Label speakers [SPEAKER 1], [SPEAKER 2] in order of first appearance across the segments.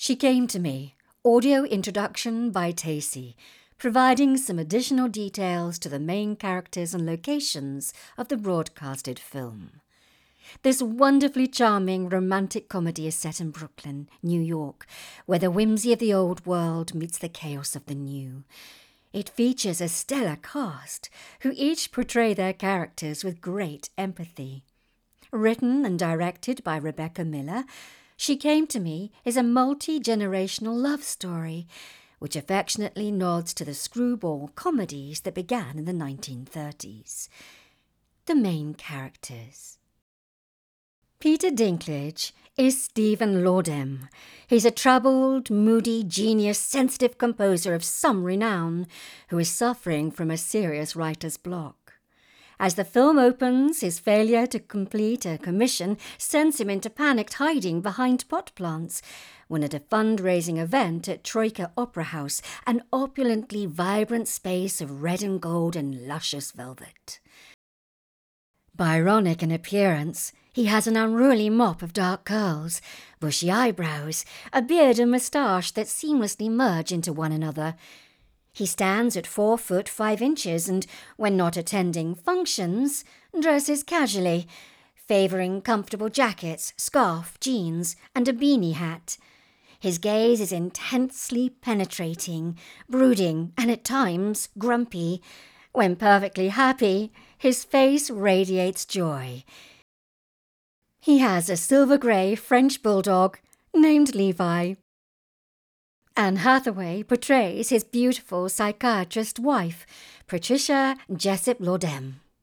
[SPEAKER 1] She Came to Me, audio introduction by Tacy, providing some additional details to the main characters and locations of the broadcasted film. This wonderfully charming romantic comedy is set in Brooklyn, New York, where the whimsy of the old world meets the chaos of the new. It features a stellar cast, who each portray their characters with great empathy. Written and directed by Rebecca Miller, She Came to Me is a multi-generational love story, which affectionately nods to the screwball comedies that began in the 1930s. The main characters. Peter Dinklage is Stephen Lordem. He's a troubled, moody, genius, sensitive composer of some renown who is suffering from a serious writer's block. As the film opens, his failure to complete a commission sends him into panicked hiding behind pot plants when at a fundraising event at Troika Opera House, an opulently vibrant space of red and gold and luscious velvet. Byronic in appearance, he has an unruly mop of dark curls, bushy eyebrows, a beard and moustache that seamlessly merge into one another. He stands at 4 foot 5 inches and, when not attending functions, dresses casually, favouring comfortable jackets, scarf, jeans, and a beanie hat. His gaze is intensely penetrating, brooding, and at times grumpy. When perfectly happy, his face radiates joy. He has a silver-grey French bulldog named Levi. Anne Hathaway portrays his beautiful psychiatrist wife, Patricia Jessup Lordem.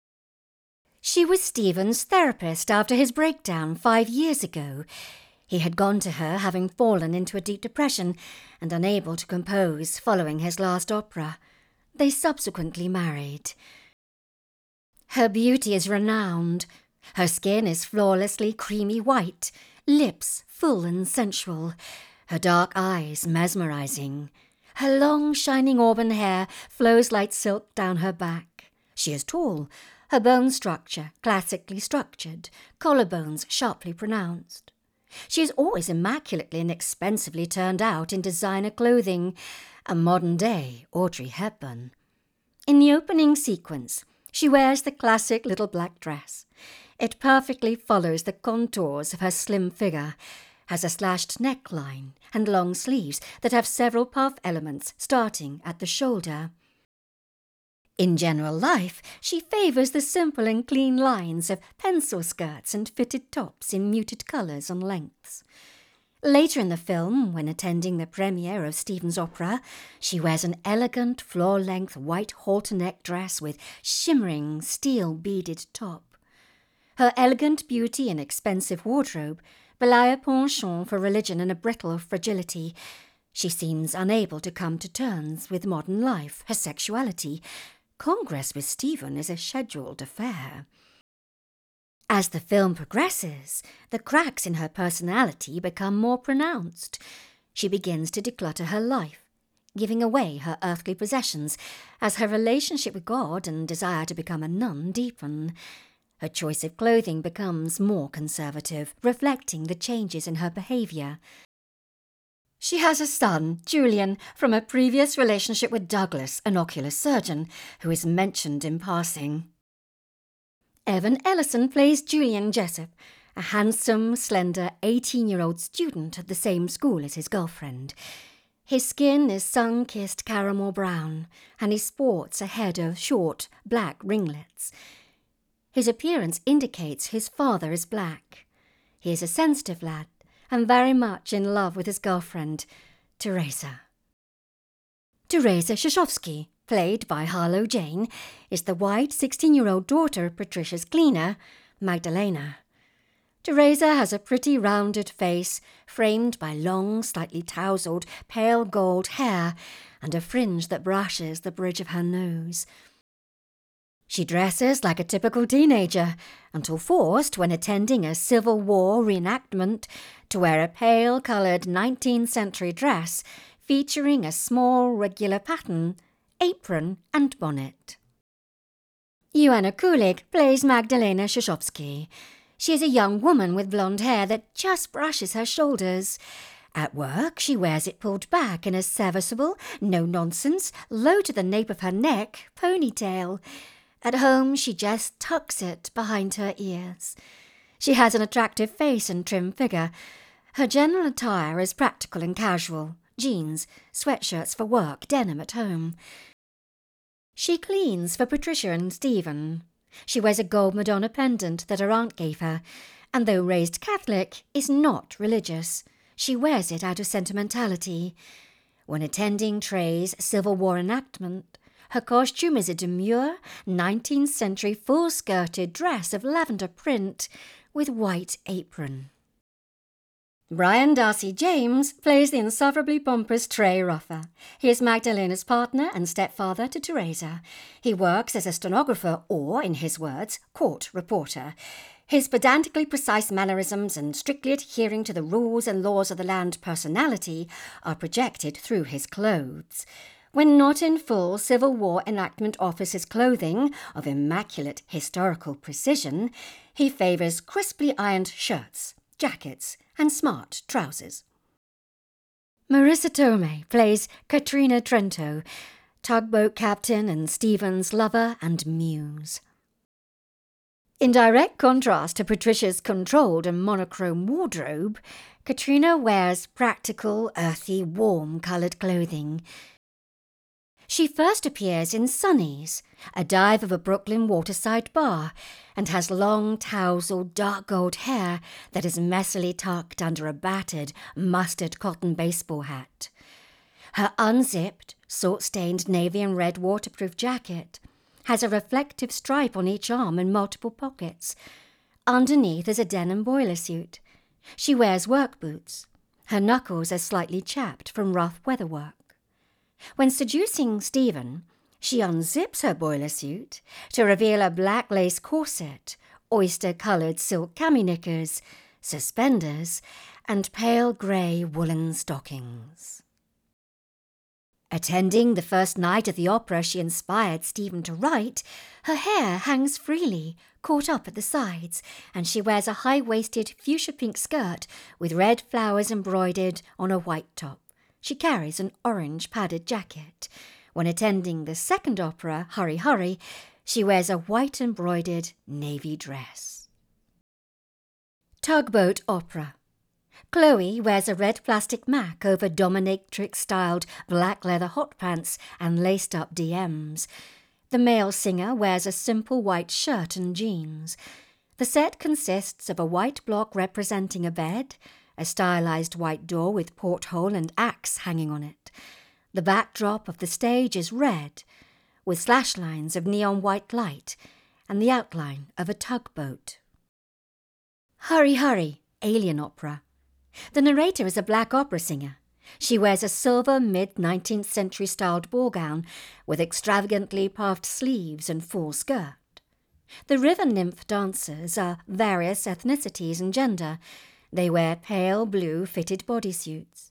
[SPEAKER 1] She was Stephen's therapist after his breakdown 5 years ago. He had gone to her having fallen into a deep depression and unable to compose following his last opera. They subsequently married. Her beauty is renowned. Her skin is flawlessly creamy white, lips full and sensual, her dark eyes mesmerizing. Her long, shining auburn hair flows like silk down her back. She is tall, her bone structure classically structured, collarbones sharply pronounced. She is always immaculately and expensively turned out in designer clothing, a modern-day Audrey Hepburn. In the opening sequence, she wears the classic little black dress. It perfectly follows the contours of her slim figure, has a slashed neckline and long sleeves that have several puff elements starting at the shoulder. In general life, she favours the simple and clean lines of pencil skirts and fitted tops in muted colours and lengths. Later in the film, when attending the premiere of Stephen's opera, she wears an elegant floor-length white halter-neck dress with shimmering steel-beaded top. Her elegant beauty and expensive wardrobe belie a penchant for religion and a brittle fragility. She seems unable to come to terms with modern life, her sexuality. Congress with Stephen is a scheduled affair. As the film progresses, the cracks in her personality become more pronounced. She begins to declutter her life, giving away her earthly possessions as her relationship with God and desire to become a nun deepen. Her choice of clothing becomes more conservative, reflecting the changes in her behaviour. She has a son, Julian, from a previous relationship with Douglas, an ocular surgeon, who is mentioned in passing. Evan Ellison plays Julian Jessup, a handsome, slender 18-year-old student at the same school as his girlfriend. His skin is sun-kissed caramel brown, and he sports a head of short, black ringlets. His appearance indicates his father is black. He is a sensitive lad and very much in love with his girlfriend, Teresa. Teresa Shashovsky, played by Harlow Jane, is the white 16-year-old daughter of Patricia's cleaner, Magdalena. Teresa has a pretty rounded face, framed by long, slightly tousled, pale gold hair and a fringe that brushes the bridge of her nose. She dresses like a typical teenager, until forced, when attending a Civil War reenactment, to wear a pale-coloured 19th century dress featuring a small regular pattern, apron and bonnet. Joanna Kulig plays Magdalena Shashovsky. She is a young woman with blonde hair that just brushes her shoulders. At work, she wears it pulled back in a serviceable, no-nonsense, low to the nape of her neck ponytail. At home, she just tucks it behind her ears. She has an attractive face and trim figure. Her general attire is practical and casual, jeans, sweatshirts for work, denim at home. She cleans for Patricia and Stephen. She wears a gold Madonna pendant that her aunt gave her, and though raised Catholic, is not religious. She wears it out of sentimentality. When attending Trey's Civil War enactment, her costume is a demure 19th century full-skirted dress of lavender print with white apron. Brian Darcy James plays the insufferably pompous Trey Rother. He is Magdalena's partner and stepfather to Teresa. He works as a stenographer or, in his words, court reporter. His pedantically precise mannerisms and strictly adhering to the rules and laws of the land personality are projected through his clothes. When not in full Civil War enactment officer's clothing of immaculate historical precision, he favours crisply ironed shirts, jackets, and smart trousers. Marissa Tomei plays Katrina Trento, tugboat captain and Stephen's lover and muse. In direct contrast to Patricia's controlled and monochrome wardrobe, Katrina wears practical, earthy, warm-coloured clothing. She first appears in Sunny's, a dive of a Brooklyn waterside bar, and has long, tousled, dark gold hair that is messily tucked under a battered, mustard cotton baseball hat. Her unzipped, salt-stained navy and red waterproof jacket has a reflective stripe on each arm and multiple pockets. Underneath is a denim boiler suit. She wears work boots. Her knuckles are slightly chapped from rough weatherwork. When seducing Stephen, she unzips her boiler suit to reveal a black lace corset, oyster-coloured silk cami knickers, suspenders, and pale grey woolen stockings. Attending the first night at the opera she inspired Stephen to write, her hair hangs freely, caught up at the sides, and she wears a high-waisted fuchsia-pink skirt with red flowers embroidered on a white top. She carries an orange padded jacket. When attending the second opera, Hurry, Hurry, she wears a white embroidered navy dress. Tugboat opera. Chloe wears a red plastic mac over dominatrix-styled black leather hot pants and laced-up DMs. The male singer wears a simple white shirt and jeans. The set consists of a white block representing a bed, a stylized white door with porthole and axe hanging on it. The backdrop of the stage is red, with slash lines of neon white light and the outline of a tugboat. Hurry, Hurry, alien opera. The narrator is a black opera singer. She wears a silver mid-19th century styled ball gown with extravagantly puffed sleeves and full skirt. The river nymph dancers are various ethnicities and gender. They wear pale blue fitted bodysuits.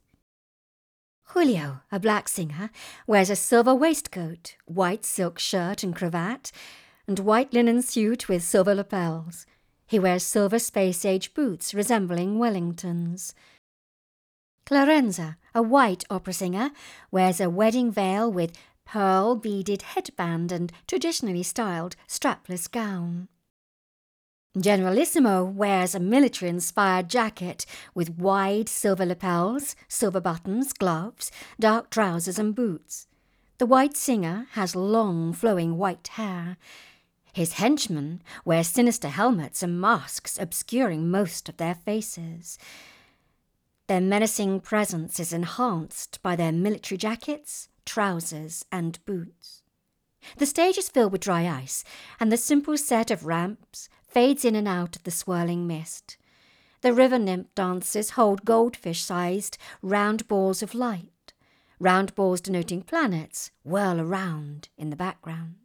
[SPEAKER 1] Julio, a black singer, wears a silver waistcoat, white silk shirt and cravat, and white linen suit with silver lapels. He wears silver space-age boots resembling Wellingtons. Clarenza, a white opera singer, wears a wedding veil with pearl beaded headband and traditionally styled strapless gown. Generalissimo wears a military-inspired jacket with wide silver lapels, silver buttons, gloves, dark trousers and boots. The white singer has long, flowing white hair. His henchmen wear sinister helmets and masks obscuring most of their faces. Their menacing presence is enhanced by their military jackets, trousers and boots. The stage is filled with dry ice, and the simple set of ramps fades in and out of the swirling mist. The river nymph dancers hold goldfish-sized round balls of light. Round balls denoting planets whirl around in the background.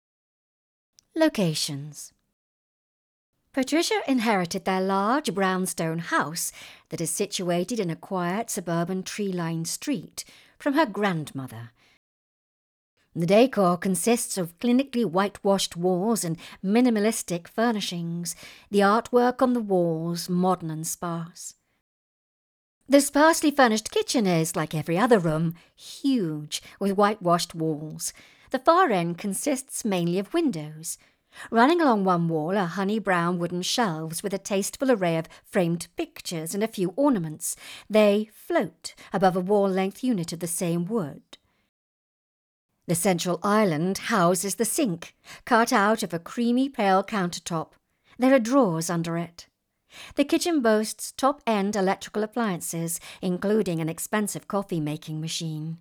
[SPEAKER 1] Locations. Patricia inherited their large brownstone house that is situated in a quiet suburban tree-lined street from her grandmother. The decor consists of clinically whitewashed walls and minimalistic furnishings, the artwork on the walls modern and sparse. The sparsely furnished kitchen is, like every other room, huge, with whitewashed walls. The far end consists mainly of windows. Running along one wall are honey-brown wooden shelves with a tasteful array of framed pictures and a few ornaments. They float above a wall-length unit of the same wood. The central island houses the sink, cut out of a creamy pale countertop. There are drawers under it. The kitchen boasts top-end electrical appliances, including an expensive coffee-making machine.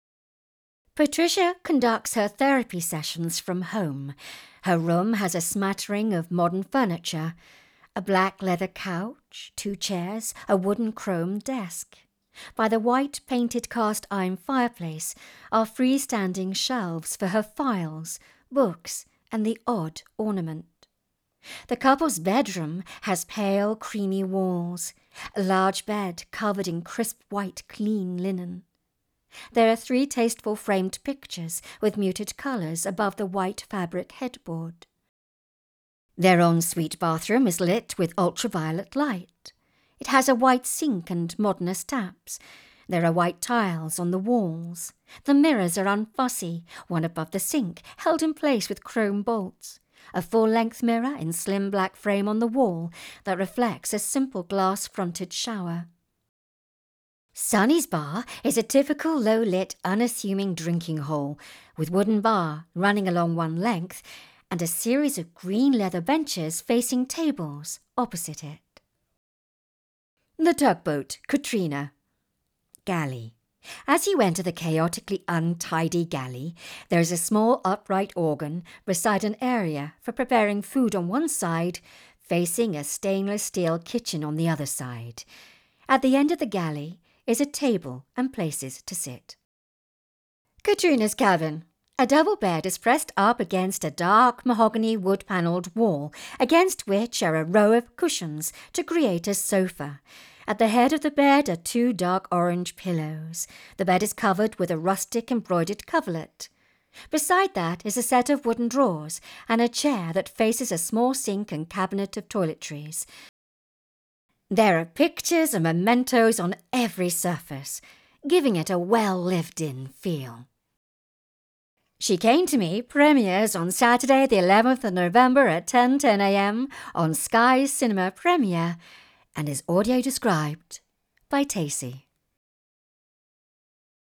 [SPEAKER 1] Patricia conducts her therapy sessions from home. Her room has a smattering of modern furniture, a black leather couch, 2 chairs, a wooden chrome desk. By the white painted cast iron fireplace are freestanding shelves for her files, books, and the odd ornament. The couple's bedroom has pale, creamy walls, a large bed covered in crisp white clean linen. There are 3 tasteful framed pictures with muted colours above the white fabric headboard. Their ensuite bathroom is lit with ultraviolet light. It has a white sink and modernist taps. There are white tiles on the walls. The mirrors are unfussy, one above the sink, held in place with chrome bolts. A full-length mirror in slim black frame on the wall that reflects a simple glass-fronted shower. Sunny's bar is a typical low-lit, unassuming drinking hole with wooden bar running along one length and a series of green leather benches facing tables opposite it. The tugboat, Katrina. Galley. As you enter the chaotically untidy galley, there is a small upright organ beside an area for preparing food on one side, facing a stainless steel kitchen on the other side. At the end of the galley is a table and places to sit. Katrina's cabin. A double bed is pressed up against a dark mahogany wood-panelled wall, against which are a row of cushions to create a sofa. At the head of the bed are 2 dark orange pillows. The bed is covered with a rustic embroidered coverlet. Beside that is a set of wooden drawers and a chair that faces a small sink and cabinet of toiletries. There are pictures and mementos on every surface, giving it a well-lived-in feel. She Came to Me premieres on Saturday the 11th of November at 10:10 a.m. on Sky Cinema Premiere and is audio described by Tacy.